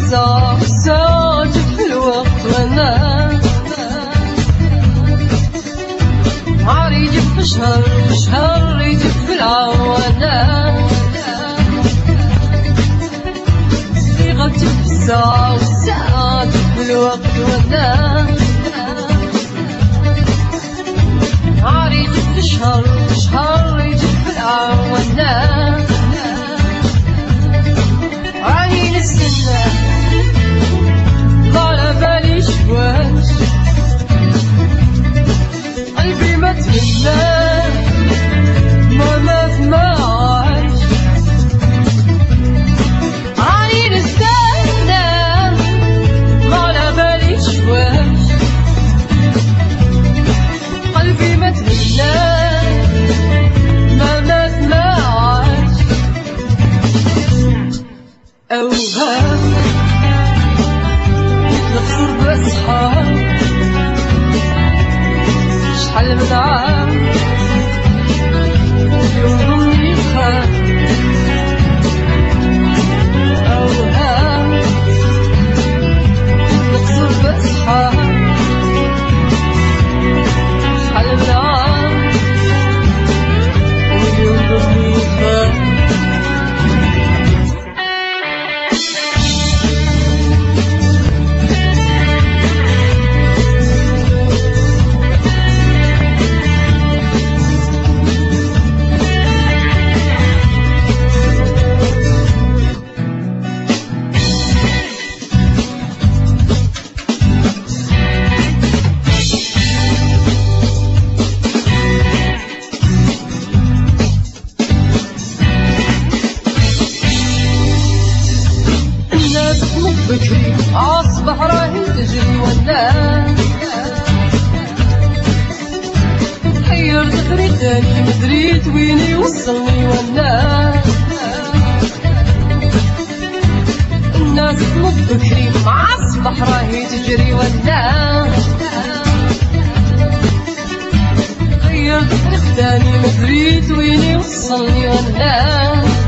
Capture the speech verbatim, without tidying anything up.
الساعة الساعة في الوقت وانا نهار يجي في شهر شهر يجي في العام وانا صيغة في الساعة والساعة في الوقت وانا نهار يجي في شهر شهر يجي في العام وانا عين السنة طال بالي شواش قلبي ما تهنى ما مات ما عايش عين السنة طال بالي شواش قلبي ما تهنى ما مات ما عايش أوهام نقصر بأصحاب شحال من عام يوم يخاف أوهام نقصر بأصحاب شحال من عام ويوم يخاف بكري أصبح راهي تجري والناس حيرت ذكري تاني مدريت وين يوصلني والناس الناس تموت بكري أصبح راهي تجري والناس حيرت ذكري تاني مدريت وين يوصلني والناس